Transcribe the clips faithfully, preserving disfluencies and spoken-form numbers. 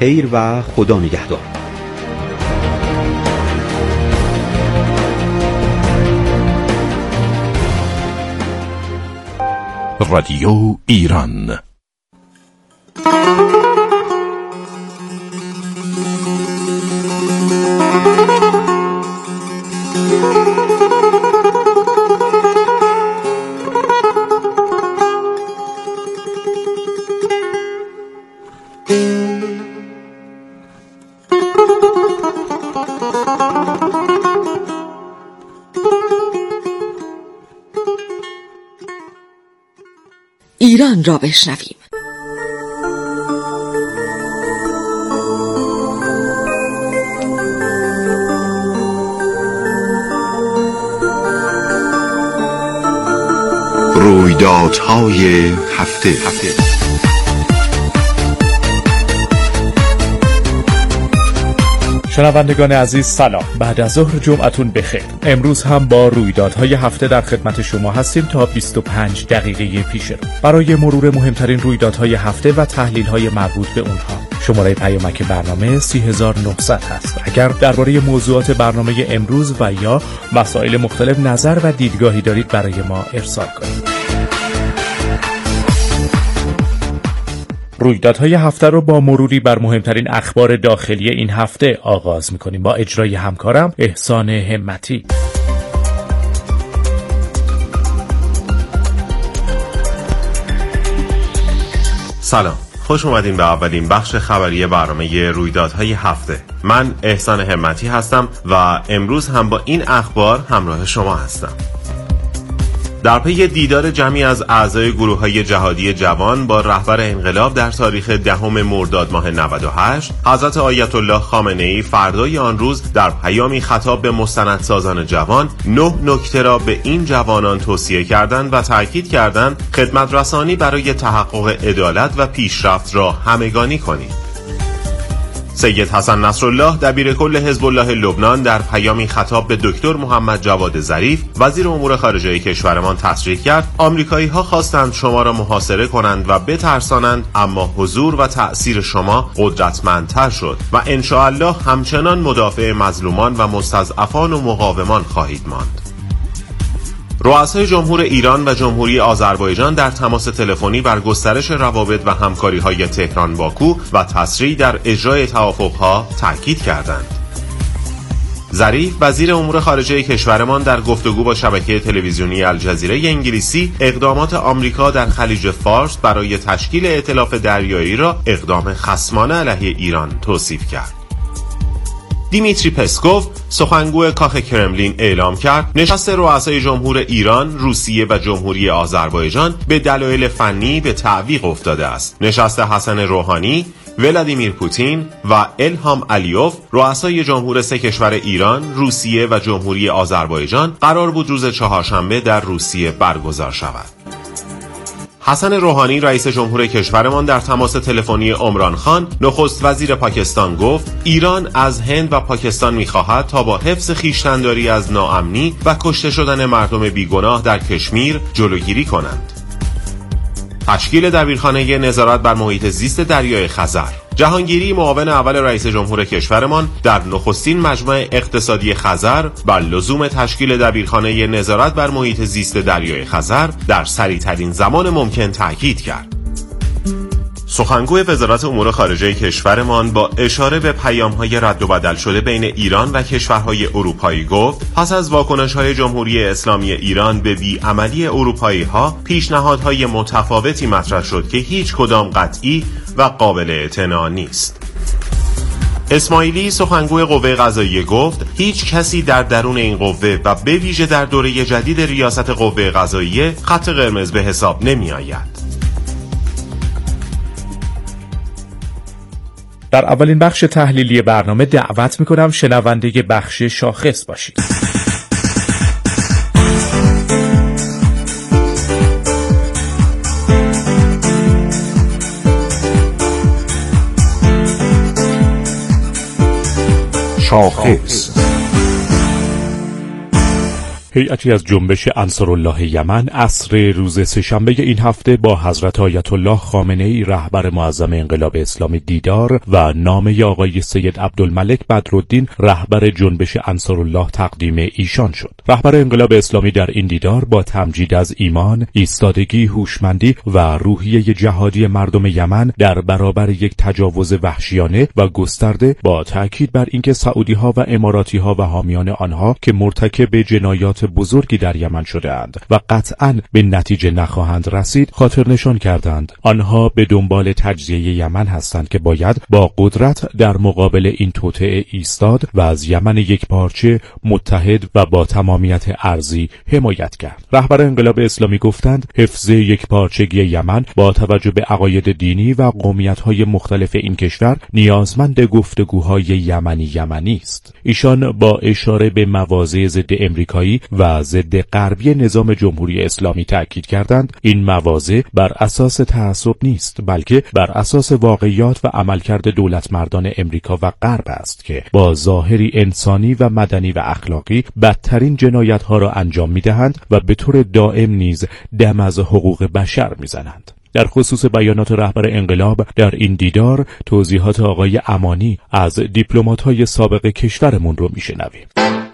خیر و خدا نگهدار. رادیو ایران. ایران را بشنویم. رویدادهای هفته هفته شنوندگان عزیز سلام. بعد از ظهر جمعتون بخیر. امروز هم با رویدادهای هفته در خدمت شما هستیم تا بیست و پنج دقیقه پیش رو برای مرور مهمترین رویدادهای هفته و تحلیل‌های مربوط به اونها. شماره پیامک برنامه سی هزار و نهصد هست. اگر درباره موضوعات برنامه امروز و یا مسائل مختلف نظر و دیدگاهی دارید برای ما ارسال کنید. رویدادهای هفته رو با مروری بر مهمترین اخبار داخلی این هفته آغاز می‌کنیم با اجرای همکارم احسان همتی. سلام، خوش اومدین به اولین بخش خبری برنامه رویدادهای هفته. من احسان همتی هستم و امروز هم با این اخبار همراه شما هستم. در پی دیدار جمعی از اعضای گروه‌های جهادی جوان با رهبر انقلاب در تاریخ دهم مرداد ماه نود و هشت، حضرت آیت الله خامنه‌ای فردای آن روز در پیامی خطاب به مستندسازان جوان نه نکته را به این جوانان توصیه کردند و تاکید کردند خدمت رسانی برای تحقق عدالت و پیشرفت را همگانی کنید. سید حسن نصرالله دبیر کل حزب الله لبنان در پیامی خطاب به دکتر محمد جواد ظریف وزیر امور خارجه کشورمان تصریح کرد آمریکایی‌ها خواستند شما را محاصره کنند و بترسانند، اما حضور و تأثیر شما قدرتمندتر شد و ان شاء الله همچنان مدافع مظلومان و مستضعفان و مقاومان خواهید ماند. رؤسای جمهور ایران و جمهوری آذربایجان در تماس تلفنی بر گسترش روابط و همکاری‌های تهران باکو و تسریع در اجرای توافق‌ها تاکید کردند. ظریف وزیر امور خارجه کشورمان در گفتگو با شبکه تلویزیونی الجزیره انگلیسی اقدامات آمریکا در خلیج فارس برای تشکیل ائتلاف دریایی را اقدام خصمانه علیه ایران توصیف کرد. دیمیتری پسکوف سخنگوی کاخ کرملین اعلام کرد نشست رؤسای جمهور ایران، روسیه و جمهوری آذربایجان به دلایل فنی به تعویق افتاده است. نشست حسن روحانی، ولادیمیر پوتین و الهام علیوف رؤسای جمهور سه کشور ایران، روسیه و جمهوری آذربایجان قرار بود روز چهارشنبه در روسیه برگزار شود. حسن روحانی رئیس جمهور کشورمان در تماس تلفنی عمران خان نخست وزیر پاکستان گفت ایران از هند و پاکستان می‌خواهد تا با حفظ خویشتن‌داری از ناامنی و کشته شدن مردم بیگناه در کشمیر جلوگیری کنند. تشکیل دبیرخانه نظارت بر محیط زیست دریای خزر. جهانگیری معاون اول رئیس جمهور کشورمان در نخستین مجمع اقتصادی خزر بر لزوم تشکیل دبیرخانه نظارت بر محیط زیست دریای خزر در سریع‌ترین زمان ممکن تاکید کرد. سخنگوی وزارت امور خارجه کشورمان با اشاره به پیام‌های رد و بدل شده بین ایران و کشورهای اروپایی گفت پس از واکنش‌های جمهوری اسلامی ایران به بی‌عملی اروپایی‌ها پیشنهادهای متفاوتی مطرح شد که هیچ کدام قطعی و قابل اعتنا نیست. اسماعیلی سخنگوی قوه قضاییه گفت هیچ کسی در درون این قوه و به ویژه در دوره جدید ریاست قوه قضاییه خط قرمز به حساب نمی آید. در اولین بخش تحلیلی برنامه دعوت میکنم شنونده بخش شاخص باشید. شاخص. هیئتی از جنبش انصارالله یمن عصر روز سه‌شنبه این هفته با حضرت آیت الله خامنه‌ای رهبر معظم انقلاب اسلامی دیدار و نامه آقای سید عبدالملک بدرالدین رهبر جنبش انصارالله تقدیم ایشان شد. رهبر انقلاب اسلامی در این دیدار با تمجید از ایمان، ایستادگی، هوشمندی و روحیه جهادی مردم یمن در برابر یک تجاوز وحشیانه و گسترده با تأکید بر اینکه سعودی‌ها و اماراتی‌ها و حامیان آنها که مرتکب جنایات بزرگی در یمن شده‌اند و قطعاً به نتیجه نخواهند رسید خاطر نشان کردند آنها به دنبال تجزیه یمن هستند که باید با قدرت در مقابل این توطئه ایستاد و از یمن یک پارچه متحد و با تمامیت ارضی حمایت کرد. رهبر انقلاب اسلامی گفتند حفظ یک پارچگی یمن با توجه به عقاید دینی و قومیت‌های مختلف این کشور نیازمند گفتگوهای یمنی یمنی است. ایشان با اشاره به مواضع ضد امریکایی و ضد غربی نظام جمهوری اسلامی تأکید کردند این مواضع بر اساس تعصب نیست بلکه بر اساس واقعیات و عملکرد دولتمردان امریکا و غرب است که با ظاهری انسانی و مدنی و اخلاقی بدترین جنایت‌ها را انجام می‌دهند و به طور دائم نیز دم از حقوق بشر می‌زنند. در خصوص بیانات رهبر انقلاب در این دیدار توضیحات آقای امانی از دیپلمات‌های سابق کشورمون رو میشنویم.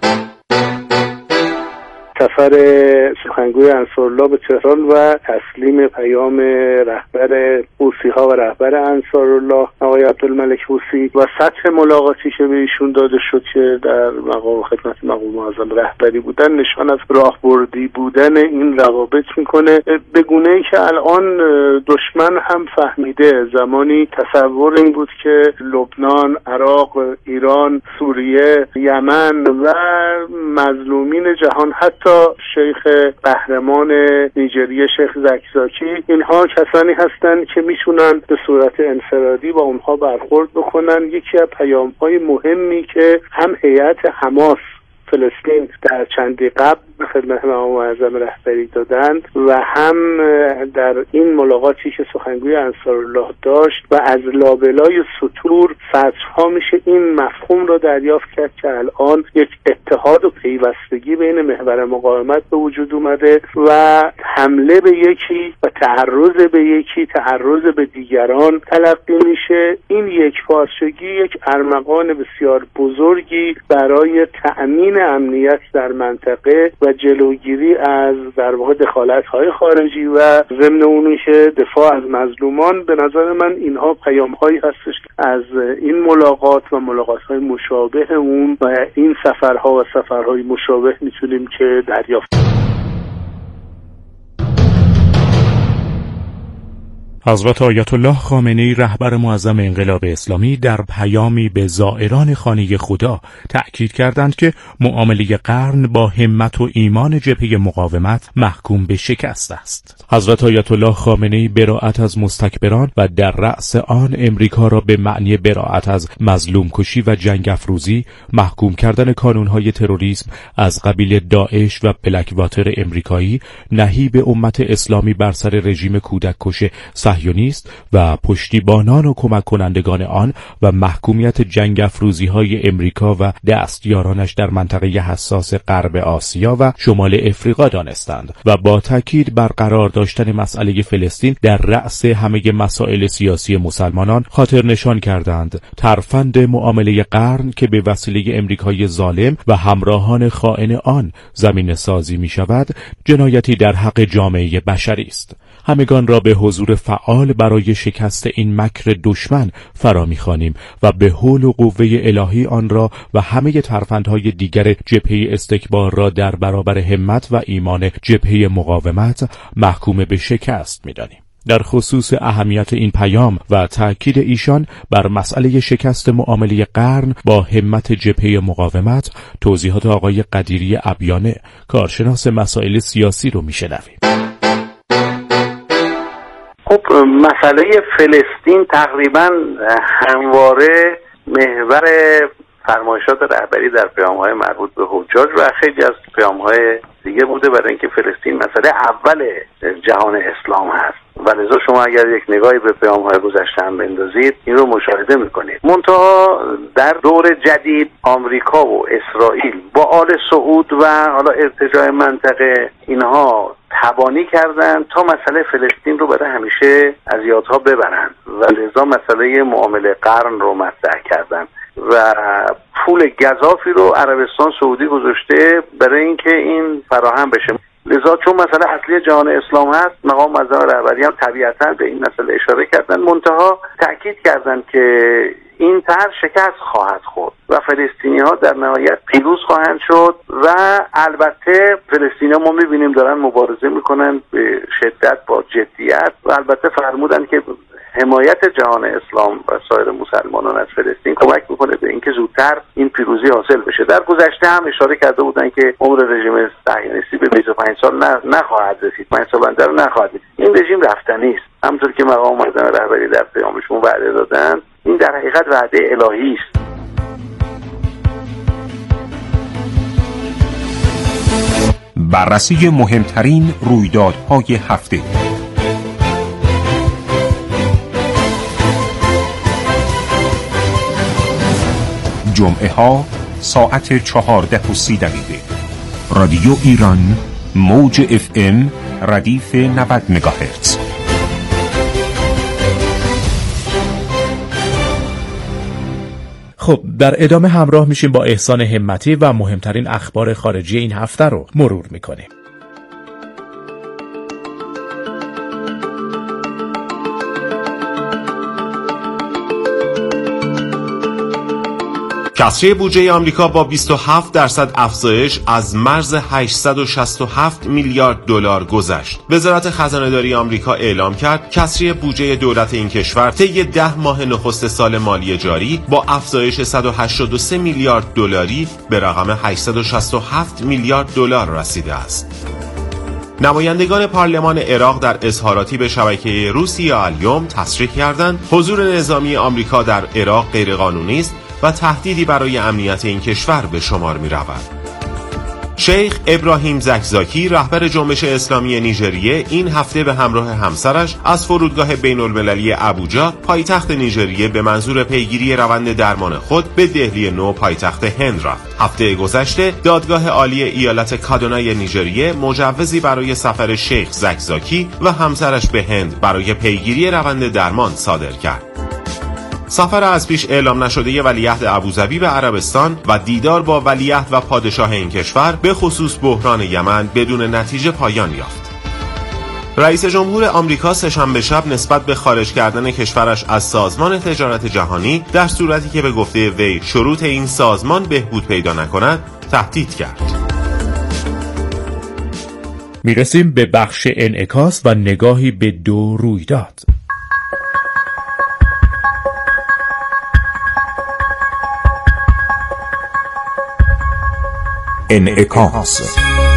سفر سخنگوی انصارالله به تهران و تسلیم پیام رهبر حوثی‌ها و رهبر انصارالله آقای عبدالملک حوثی و سطح ملاقاتی که به ایشون داده شد که در مقام خدمت مقام معظم رهبری بودن نشان از راهبردی بودن این روابط میکنه، به گونه‌ای که الان دشمن هم فهمیده. زمانی تصور این بود که لبنان، عراق، ایران، سوریه، یمن و مظلومین جهان حتی شیخ قهرمان نیجریه شیخ زکزاکی اینها کسانی هستند که میتونن به صورت انفرادی با اونها برخورد بکنن. یکی از پیام‌های مهمی که هم هیئت حماس فلسطین در چندی قبل به خدمت مقام معظم رهبری دادند و هم در این ملاقاتی که سخنگوی انصارالله داشت و از لابلای سطور سطرها میشه این مفهوم را دریافت کرد که الان یک اتحاد و پیوستگی بین محور مقاومت به وجود اومده و حمله به یکی و تعرض به یکی تعرض به دیگران تلقی میشه. این یک پارچگی یک ارمغان بسیار بزرگی برای تأمین امنیت در منطقه و جلوگیری از در واقع دخالت‌های خارجی و ضمن اونی که دفاع از مظلومان. به نظر من اینها پیام‌هایی هستش از این ملاقات و ملاقات‌های مشابه اون و این سفرها و سفرهای مشابه میتونیم که دریافت. حضرت آیت الله خامنه‌ای رهبر معظم انقلاب اسلامی در پیامی به زائران خانه خدا تأکید کردند که معامله قرن با همت و ایمان جبهه مقاومت محکوم به شکست است. حضرت آیت الله خامنه‌ای براءت از مستکبران و در رأس آن امریکا را به معنی براءت از مظلوم کشی و جنگ افروزی، محکوم کردن کانونهای تروریسم از قبیل داعش و بلک واتر امریکایی، نهیب امت اسلامی بر سر رژیم کودک کش صهیونیست و پشتیبانان و کمک کنندگان آن و محکومیت جنگ افروزی های امریکا و دستیارانش در منطقه حساس غرب آسیا و شمال افریقا دانستند و با تاکید بر قرار داشتن مسئله فلسطین در رأس همه مسائل سیاسی مسلمانان خاطر نشان کردند ترفند معامله قرن که به وسیله امریکای ظالم و همراهان خائن آن زمین سازی می شود جنایتی در حق جامعه بشری است. همگان را به حضور فعال برای شکست این مکر دشمن فرا می‌خوانیم و به حول و قوه الهی آن را و همه ترفندهای دیگر جبهه استکبار را در برابر همت و ایمان جبهه مقاومت محکوم به شکست می‌دانیم. در خصوص اهمیت این پیام و تأکید ایشان بر مسئله شکست معامله قرن با همت جبهه مقاومت توضیحات آقای قدیری ابیانه کارشناس مسائل سیاسی رو می‌شنویم. خب مسئله فلسطین تقریبا همواره محور فرمایشات رهبری در پیام‌های مربوط به حجاج و خیلی از پیام‌های دیگه بوده برای اینکه فلسطین مسئله اول جهان اسلام هست و لذا شما اگر یک نگاهی به پیام‌های گذشته هم بندازید این رو مشاهده می‌کنید. منتها در دور جدید آمریکا و اسرائیل با آل سعود و حالا ارتجاع منطقه اینها تبانی کردن تا مسئله فلسطین رو برای همیشه از یادها ببرند و لذا مسئله معامله قرن رو مطرح کردن و پول گزافی رو عربستان سعودی گذاشته برای اینکه این فراهم بشه. لذا چون مسئله اصلی جهان اسلام هست، مقام معظم رهبری هم طبیعتاً به این مسئله اشاره کردن، منتها تاکید کردن که این طرح شکست خواهد خورد و فلسطینی ها در نهایت پیروز خواهند شد و البته فلسطینی ها ما میبینیم دارن مبارزه میکنن به شدت با جدیت و البته فرمودن که حمایت جهان اسلام و سایر مسلمانان از فلسطین کمک میکنه به اینکه زودتر این پیروزی حاصل بشه. در گذشته هم اشاره کرده بودن که عمر رژیم صهیونیستی به بیست و پنج سال نخواهد رسید، پنج سال آینده رو نخواهد رسید. این رژیم رفتنی است. همونطور که مقام معظم رهبری در پیامشون وعده دادن، این در حقیقت وعده الهی است. بررسی مهمترین رویدادهای هفته. جمعه ها ساعت چهارده و سی دقیقه. رادیو ایران موج اف ام ردیف نود مگاهرتز. خب در ادامه همراه میشیم با احسان همتی و مهمترین اخبار خارجی این هفته رو مرور میکنیم. کسری بودجه آمریکا با بیست و هفت درصد افزایش از مرز هشتصد و شصت و هفت میلیارد دلار گذشت. وزارت خزانه‌داری آمریکا اعلام کرد کسری بودجه دولت این کشور طی ده ماه نخست سال مالی جاری با افزایش صد و هشتاد و سه میلیارد دلاری به رقم هشتصد و شصت و هفت میلیارد دلار رسیده است. نمایندگان پارلمان عراق در اظهاراتی به شبکه روسیا الیوم تصریح کردند حضور نظامی آمریکا در عراق غیرقانونی است و تهدیدی برای امنیت این کشور به شمار می رود. شیخ ابراهیم زکزاکی رهبر جنبش اسلامی نیجریه این هفته به همراه همسرش از فرودگاه بین المللی ابوجا پایتخت نیجریه به منظور پیگیری روند درمان خود به دهلی نو پایتخت هند رفت. هفته گذشته دادگاه عالی ایالت کادونای نیجریه مجوزی برای سفر شیخ زکزاکی و همسرش به هند برای پیگیری روند درمان صادر کرد. سفر از پیش اعلام نشده ولیعهد ابوظبی به عربستان و دیدار با ولیعهد و پادشاه این کشور به خصوص بحران یمن بدون نتیجه پایان یافت. رئیس جمهور آمریکا سه‌شنبه شب نسبت به خارج کردن کشورش از سازمان تجارت جهانی در صورتی که به گفته وی شروط این سازمان بهبود پیدا نکند تهدید کرد. میرسیم به بخش انعکاس و نگاهی به دو رویداد. انعکاس.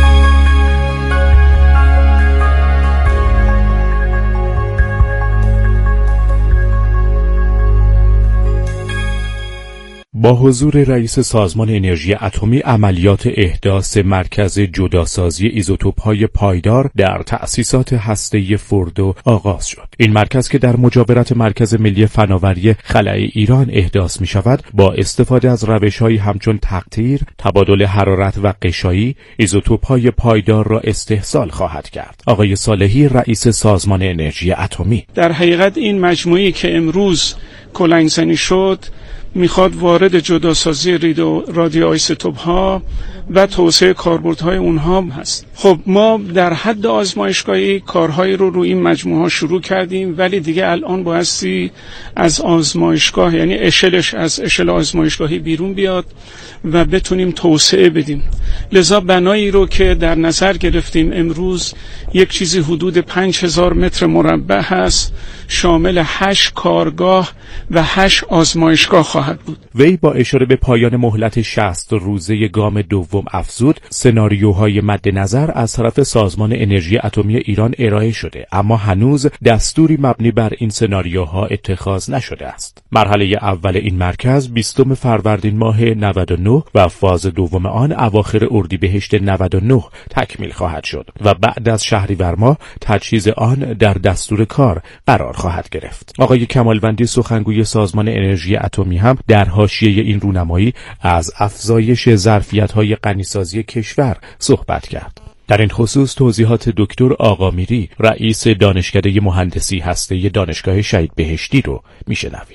با حضور رئیس سازمان انرژی اتمی عملیات احداث مرکز جداسازی ایزوتوپ‌های پایدار در تأسیسات هسته‌ای فوردو آغاز شد. این مرکز که در مجاورت مرکز ملی فناوری خلع ایران احداث می‌شود، با استفاده از روش‌هایی همچون تقطیر، تبادل حرارت و قشایی، ایزوتوپ‌های پایدار را استحصال خواهد کرد. آقای صالحی رئیس سازمان انرژی اتمی: در حقیقت این مجموعه‌ای که امروز کلنگ‌زنی شد میخواد وارد جداسازی رادیوآیزوتوپ ها و توسعه کاربردهای اونها هست. خب ما در حد آزمایشگاهی کارهایی رو روی این مجموعه ها شروع کردیم، ولی دیگه الان بایستی از آزمایشگاه، یعنی اشلش از اشل آزمایشگاهی بیرون بیاد و بتونیم توسعه بدیم. لذا بنایی رو که در نظر گرفتیم امروز یک چیزی حدود پنج هزار متر مربع هست، شامل هشت کارگاه و هشت آزمایشگاه خواهد بود. وی با اشاره به پایان مهلت شصت روزه گام دوم دوم افزود سناریوهای مد نظر از طرف سازمان انرژی اتمی ایران ارائه شده، اما هنوز دستوری مبنی بر این سناریوها اتخاذ نشده است. مرحله اول این مرکز بیستم فروردین ماه نود و نه و فاز دوم آن اواخر اردیبهشت نود و نه تکمیل خواهد شد و بعد از شهریور ماه تجهیز آن در دستور کار قرار خواهد گرفت. آقای کمالوندی سخنگوی سازمان انرژی اتمی هم در حاشیه این رونمایی از افزایش ظرفیت‌های غنیسازی کشور صحبت کرد. در این خصوص توضیحات دکتر آقامیری، رئیس دانشکده مهندسی هسته دانشگاه شهید بهشتی رو میشنویم.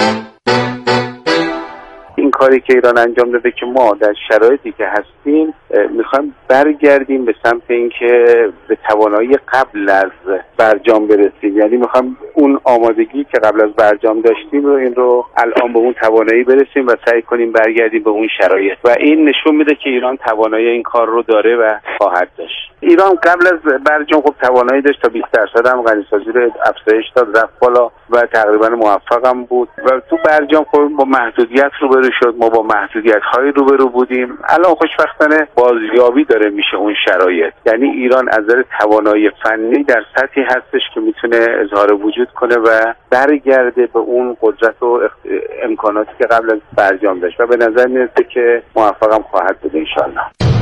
این کاری که ایران انجام داده که ما در شرایطی که هستیم میخوایم برگردیم به سمت اینکه به توانایی قبل از برجام برسیم، یعنی میخوایم اون آمادگی که قبل از برجام داشتیم رو این رو الان به اون توانایی برسیم و سعی کنیم برگردیم به اون شرایط و این نشون میده که ایران توانایی این کار رو داره و خواهد داشت. ایران قبل از برجام خب توانایی داشت تا بیست درصد هم غنیسازی رو افزایش داد، رفت بالا و تقریبا موفق هم بود و تو برجام خب با محدودیت روبرو شد، ما با محدودیت‌های روبرو بودیم. الان خوشبختانه بازیابی داره میشه اون شرایط، یعنی ایران از نظر توانایی فنی در سطحی هستش که میتونه اظهار وجود کنه و برگرده به اون قدرت و امکاناتی که قبل از برجام داشت و به نظر میاد که موفق هم خواهد بود انشالله.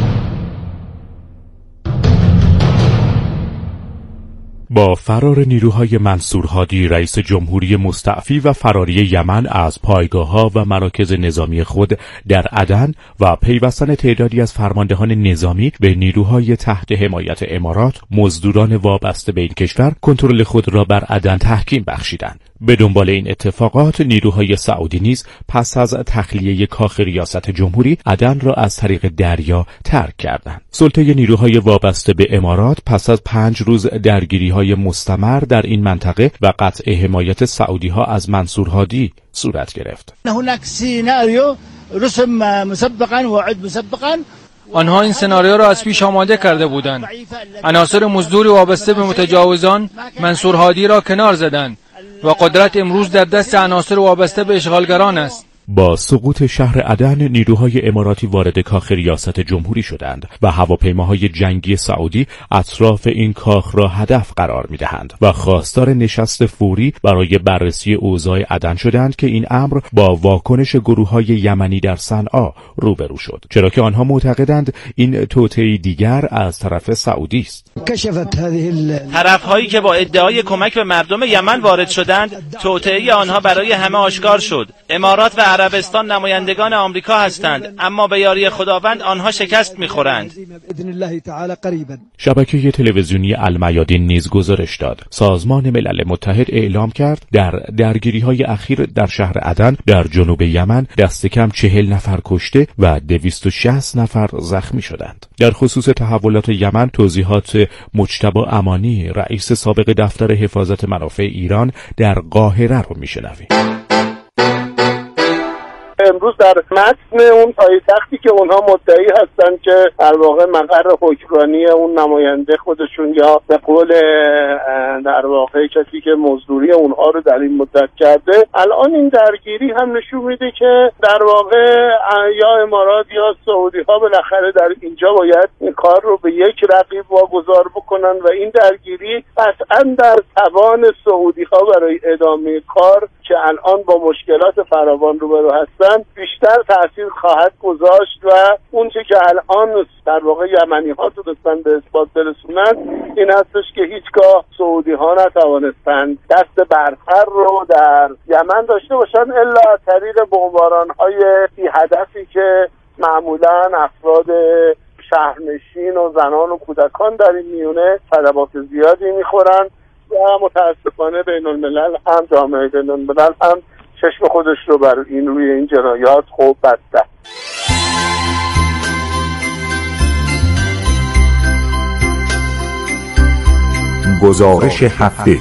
با فرار نیروهای منصور هادی رئیس جمهوری مستعفی و فراری یمن از پایگاه‌ها و مراکز نظامی خود در عدن و پیوستن تعدادی از فرماندهان نظامی به نیروهای تحت حمایت امارات، مزدوران وابسته به این کشور کنترل خود را بر عدن تحکیم بخشیدند. به دنبال این اتفاقات نیروهای سعودی نیز پس از تخلیه کاخ ریاست جمهوری عدن را از طریق دریا ترک کردند. سلطه نیروهای وابسته به امارات پس از پنج روز درگیری‌های مستمر در این منطقه و قطع حمایت سعودی‌ها از منصور هادی صورت گرفت. هناك سيناريو رسم مسبقا وعد مسبقا. آنها این سناریو را از پیش آماده کرده بودند. عناصر مزدور وابسته به متجاوزان منصور هادی را کنار زدند و قدرت امروز در دست عناصر وابسته به اشغالگران است. با سقوط شهر عدن نیروهای اماراتی وارد کاخ ریاست جمهوری شدند و هواپیماهای جنگی سعودی اطراف این کاخ را هدف قرار می‌دهند و خواستار نشست فوری برای بررسی اوضاع عدن شدند که این امر با واکنش گروه‌های یمنی در صنعا روبرو شد، چرا که آنها معتقدند این توطئه دیگر از طرف سعودی است. طرف‌هایی که با ادعای کمک به مردم یمن وارد شدند، توطئه آنها برای همه آشکار شد. امارات و عربستان نمایندگان آمریکا هستند، اما به یاری خداوند آنها شکست می‌خورند. شبکه تلویزیونی المیادین نیز گزارش داد. سازمان ملل متحد اعلام کرد در درگیری‌های اخیر در شهر عدن در جنوب یمن دست کم چهل نفر کشته و دویست و شصت نفر زخمی شدند. در خصوص تحولات یمن توضیحات مجتبی امانی، رئیس سابق دفتر حفاظت منافع ایران در قاهره رو میشنویم. امروز در متن اون پایتختی که اونها مدعی هستن که در واقع مقر حکمرانی اون نماینده خودشون یا به قول در واقع کسی که مزدوری اونها رو در این مدت کرده، الان این درگیری هم نشون میده که در واقع یا امارات یا سعودی ها بالاخره در اینجا باید این کار رو به یک رقیب واگذار بکنن و این درگیری قطعا در توان سعودی ها برای ادامه کار که الان با مشکلات فراوان روبرو هستن بیشتر تأثیر خواهد گذاشت و اون چه که الان در واقع یمنی ها تونستن به اثبات برسونن این هستش که هیچگاه سعودی ها نتوانستند دست برتر رو در یمن داشته باشن الا از طریق بمباران های بی هدفی که معمولا افراد شهرنشین و زنان و کودکان در این میونه صدمات زیادی میخورن و متاسفانه بین الملل هم جامعه بین الملل هم چشم خودش رو بر این روی این جنایات خوب بسته. گزارش هفته.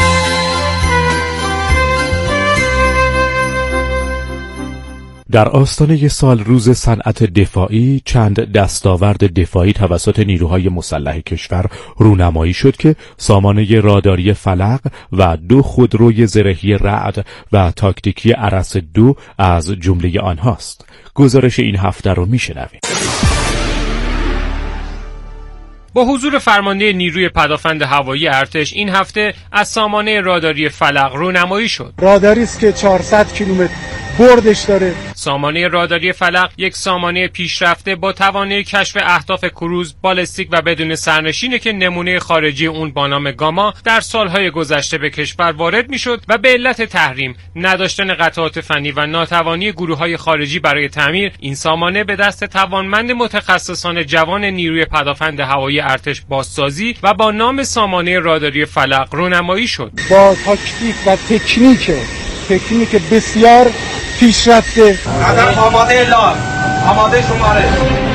در آستانه سال روز صنعت دفاعی چند دستاورد دفاعی توسط نیروهای مسلح کشور رونمایی شد که سامانه راداری فلق و دو خودروی زرهی رعد و تاکتیکی ارس دو از جمله آنهاست. گزارش این هفته رو میشنویم. با حضور فرمانده نیروی پدافند هوایی ارتش این هفته از سامانه راداری فلق رونمایی شد. راداری است که چهارصد کیلومتر بردش داره. سامانه راداری فلق یک سامانه پیشرفته با توانایی کشف اهداف کروز، بالستیک و بدون سرنشینه که نمونه خارجی اون با نام گاما در سالهای گذشته به کشور وارد میشد و به علت تحریم، نداشتن قطعات فنی و ناتوانی گروه‌های خارجی برای تعمیر، این سامانه به دست توانمند متخصصان جوان نیروی پدافند هوایی ارتش بازسازی و با نام سامانه راداری فلق رونمایی شد. با تاکتیک و تکنیک تکنیک بسیار پیشرفته. نظر آماده لال آماده شماره.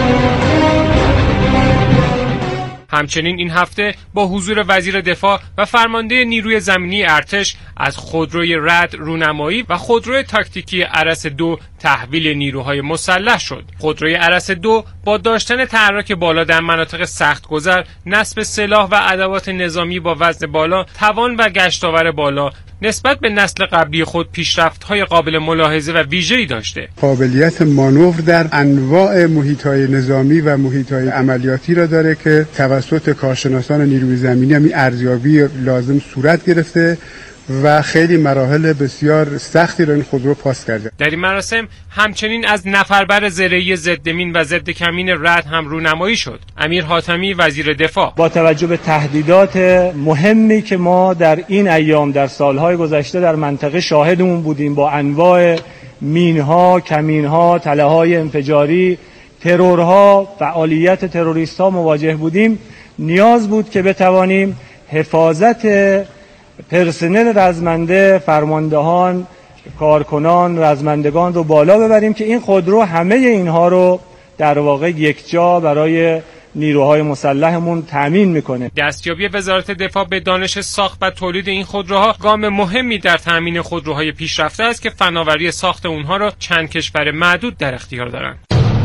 همچنین این هفته با حضور وزیر دفاع و فرمانده نیروی زمینی ارتش از خودروی رد رونمایی و خودروی تاکتیکی ارس دو تحویل نیروهای مسلح شد. خودروی ارس دو با داشتن تحرک بالا در مناطق سخت گذر، نصب سلاح و ادوات نظامی با وزن بالا، توان و گشتاور بالا، نسبت به نسل قبلی خود پیشرفت‌های قابل ملاحظه و ویژه‌ای داشته. قابلیت مانور در انواع محیط‌های نظامی و محیط‌های عملیاتی را داره که توسط کارشناسان نیروی زمینی هم ارزیابی لازم صورت گرفته و خیلی مراحل بسیار سختی را این خودرو پاس کرده. در این مراسم همچنین از نفربر زرهی ضد مین و ضد کمین رد هم رونمایی شد. امیر حاتمی وزیر دفاع با توجه به تهدیدات مهمی که ما در این ایام در سالهای گذشته در منطقه شاهدمون بودیم، با انواع مینها، کمینها، تله‌های انفجاری، ترورها، فعالیت تروریست‌ها مواجه بودیم، نیاز بود که بتوانیم حفاظت پرسنل رزمنده، فرماندهان، کارکنان، رزمندگان رو بالا ببریم که این خودرو همه اینها رو در واقع یک جا برای نیروهای مسلحمون تامین میکنه. دستیابی وزارت دفاع به دانش ساخت و تولید این خودروها گام مهمی در تامین خودروهای پیشرفته است که فناوری ساخت اونها را چند کشور معدود در اختیار دارند.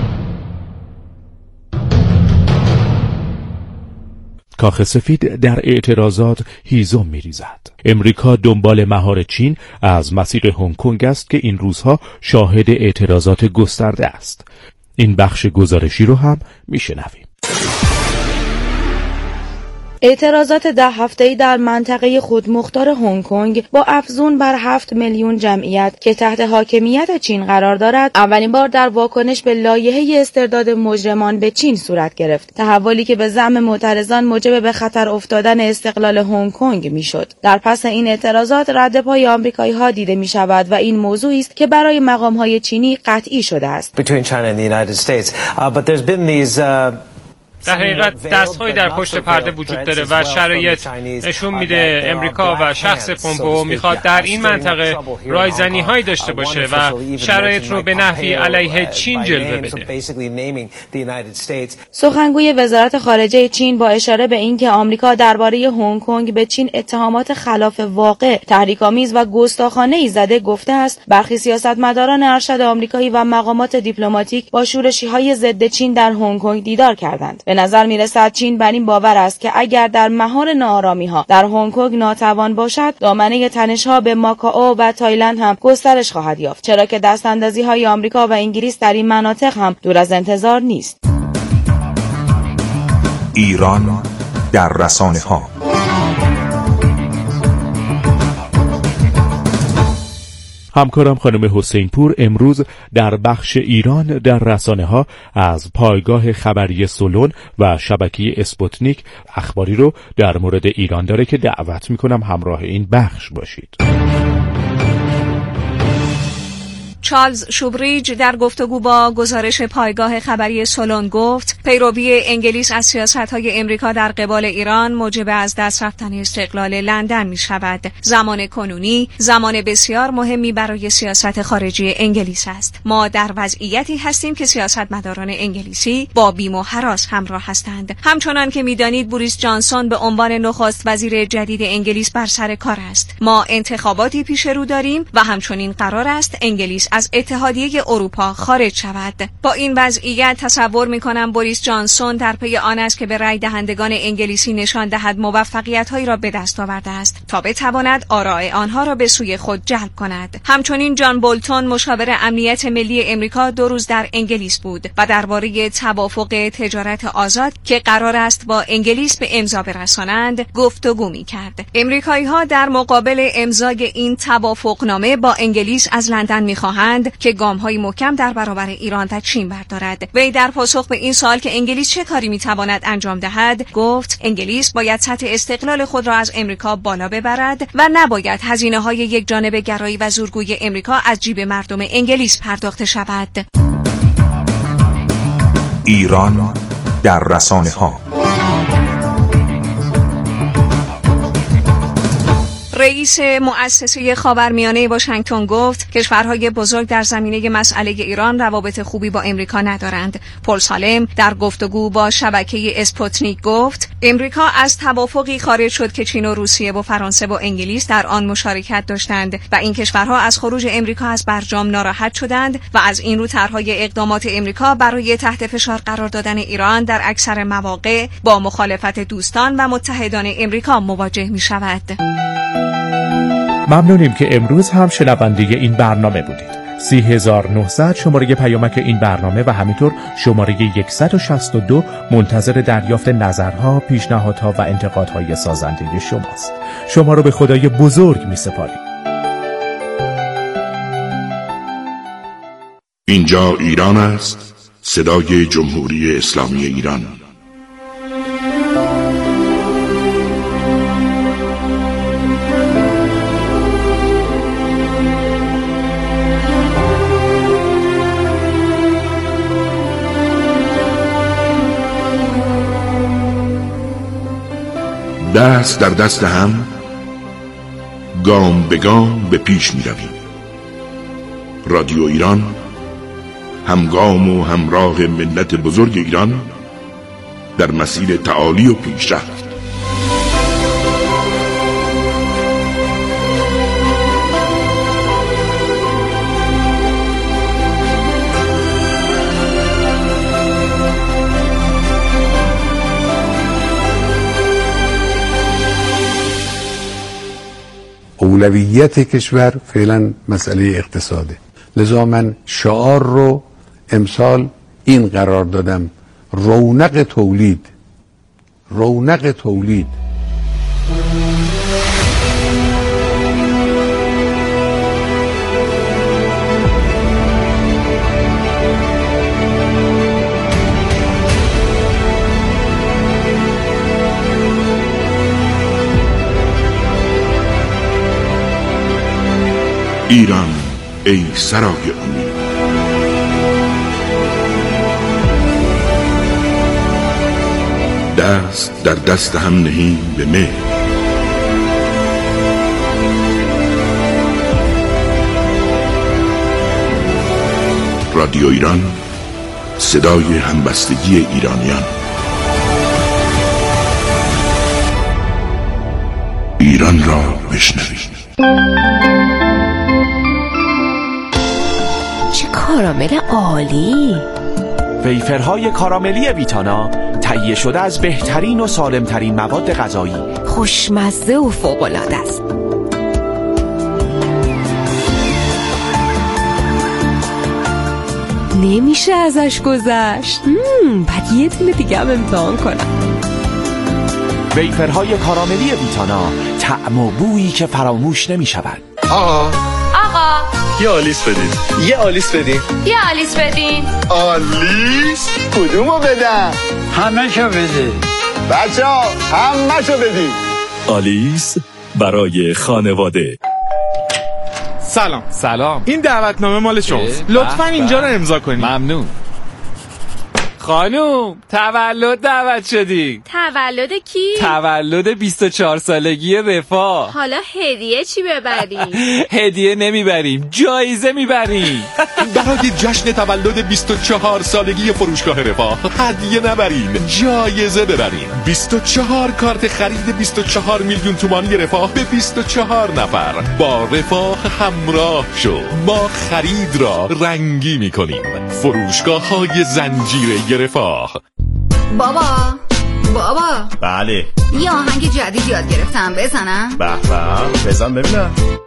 کاخ سفید در اعتراضات هیزم می‌ریزد. امریکا دنبال مهار چین از مسیر هنگ کنگ است که این روزها شاهد اعتراضات گسترده است. این بخش گزارشی رو هم میشنویم. اعتراضات ده هفته‌ای در منطقه خودمختار هنگ کنگ با افزون بر هفت میلیون جمعیت که تحت حاکمیت چین قرار دارد، اولین بار در واکنش به لایحه استرداد مجرمان به چین صورت گرفت. تحولی که به زعم معترضان موجب به خطر افتادن استقلال هنگ کنگ میشد. در پس این اعتراضات رد پای آمریکایی‌ها دیده می‌شود و این موضوعی است که برای مقام‌های چینی قطعی شده است. در حقیقت دست‌هایی در پشت پرده وجود داره و شرایط نشون میده امریکا و شخص پومپئو میخواد در این منطقه رایزنی‌هایی داشته باشه و شرایط رو به نحوی علیه چین جلوه بده. سخنگوی وزارت خارجه چین با اشاره به اینکه آمریکا درباره هنگ کنگ به چین اتهامات خلاف واقع، تحریک‌آمیز و گستاخانه‌ای زده گفته است، برخی سیاستمداران ارشد آمریکایی و مقامات دیپلماتیک با شورشی‌های ضد چین در هنگ کنگ دیدار کردند. به نظر میرسد چین بر این باور است که اگر در مهار ناآرامی‌ها در هنگ کنگ ناتوان باشد، دامنه تنش‌ها به ماکائو و تایلند هم گسترش خواهد یافت، چرا که دستاندازی‌های آمریکا و انگلیس در این مناطق هم دور از انتظار نیست. ایران در رسانه‌ها. همکارم خانم حسین پور امروز در بخش ایران در رسانه‌ها از پایگاه خبری سولون و شبکه اسپوتنیک اخباری رو در مورد ایران داره که دعوت میکنم همراه این بخش باشید. چارلز شوبریج در گفتگو با گزارش پایگاه خبری سولون گفت پیروی انگلیس از سیاست‌های امریکا در قبال ایران موجب از دست رفتن استقلال لندن می‌شود. زمان کنونی زمان بسیار مهمی برای سیاست خارجی انگلیس است. ما در وضعیتی هستیم که سیاستمداران انگلیسی با بیم و هراس همراه هستند. همچنان که می‌دانید بوریس جانسون به عنوان نخست وزیر جدید انگلیس بر سر کار است. ما انتخاباتی پیش رو داریم و همچنین قرار است انگلیس از از اتحادیه اروپا خارج شود. با این وضعیت تصور می‌کنم بوریس جانسون در پی آن است که به رای دهندگان انگلیسی نشان دهد موفقیت‌هایی را به دست آورده است تا بتواند آراء آنها را به سوی خود جلب کند. همچنین جان بولتون مشاور امنیت ملی امریکا دو روز در انگلیس بود و درباره توافق تجارت آزاد که قرار است با انگلیس به امضا برسانند گفتگو می‌کرد. امریکایی‌ها در مقابل امضای این توافقنامه با انگلیس از لندن می‌خواهند که گام‌های محکم در برابر ایران و چین بردارد. وی در پاسخ به این سوال که انگلیس چه کاری می‌تواند انجام دهد گفت انگلیس باید سطح استقلال خود را از امریکا بالا ببرد و نباید هزینه‌های یک جانبه گرایی و زورگویی امریکا از جیب مردم انگلیس پرداخته شود. ایران در رسانه‌ها. رئیس مؤسسه خاورمیانه واشنگتن گفت کشورهای بزرگ در زمینه مسئله ایران روابط خوبی با امریکا ندارند. پل سالم در گفتگو با شبکه اسپوتنیک گفت امریکا از توافقی خارج شد که چین و روسیه و فرانسه و انگلیس در آن مشارکت داشتند و این کشورها از خروج امریکا از برجام ناراحت شدند و از این رو طرحهای اقدامات امریکا برای تحت فشار قرار دادن ایران در اکثر مواقع با مخالفت دوستان و متحدان امریکا مواجه می شود. ممنونیم که امروز هم شنونده این برنامه بودید. سی هزار و نهصد شماره پیامک این برنامه و همینطور شماره صد و شصت و دو منتظر دریافت نظرها، پیشنهادها و انتقادهای سازنده شماست. شما رو به خدای بزرگ می سپاریم. اینجا ایران است، صدای جمهوری اسلامی ایران. دست در دست هم گام به گام به پیش می رویم. رادیو ایران همگام و همراه ملت بزرگ ایران در مسیر تعالی و پیشرفت. اولویت کشور فعلا مسئله اقتصاده، لذا من شعار رو امسال این قرار دادم: رونق تولید. رونق تولید. ایران ای سرای امید. دست در دست هم نهیم به مهر. رادیو ایران، صدای همبستگی ایرانیان. ایران را بشنوید. چه کارامل عالی! ویفرهای کاراملی ویتانا تهیه شده از بهترین و سالمترین مواد غذایی، خوشمزه و فوق‌العاده است. نمیشه ازش گذشت. بعد یه دونه دیگه هم امتحان کنم. ویفرهای کاراملی ویتانا، طعم و بویی که فراموش نمی شود. آقا آقا یه آلیس بدین. یه آلیس بدین. یه آلیس بدین. آلیس؟ کدومو بدم؟ همه شو بدین. بچه ها همه شو بدین. آلیس برای خانواده. سلام. سلام. این دعوتنامه مال شماست. لطفاً اینجا رو امضا کنید. ممنون. خانوم تولد دعوت شدی. تولد کی؟ تولد بیست و چهار سالگی رفاه. حالا هدیه چی ببریم؟ هدیه نمیبریم، جایزه میبریم. برای جشن تولد بیست و چهار سالگی فروشگاه رفاه هدیه نبرین، جایزه ببرین. بیست و چهار کارت خرید بیست و چهار میلیون تومانی رفاه به بیست و چهار نفر. با رفاه همراه شو، ما خرید را رنگی میکنیم. فروشگاه های زنجیره رفاه. بابا بابا بله، یه آهنگ جدید یاد گرفتم، بزنم؟ به به، بزن ببینم.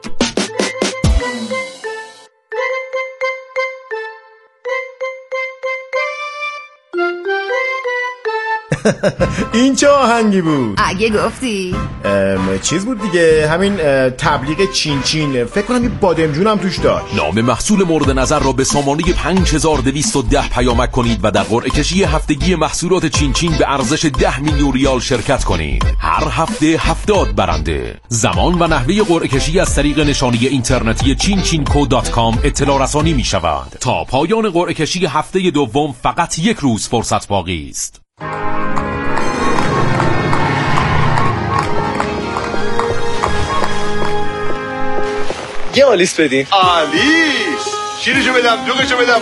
این چه آهنگی بود؟ اگه گفتی چیز بود دیگه، همین تبلیغ چین چین، فکر کنم یه بادمجون هم توش داشت. نام محصول مورد نظر را به سامانه پنج هزار و دویست و ده پیامک کنید و در قرعه کشی هفتگی محصولات چین چین به ارزش ده میلیون ریال شرکت کنید. هر هفته هفتاد برنده. زمان و نحوه قرعه کشی از طریق نشانی اینترنتی چین چین کو دات کام اطلاع رسانی می شود. تا پایان قرعه کشی هفته دوم فقط یک روز فرصت باقی است. یه آلیس بدین. آلیس؟ شیرشو بدم، دوغشو بدم،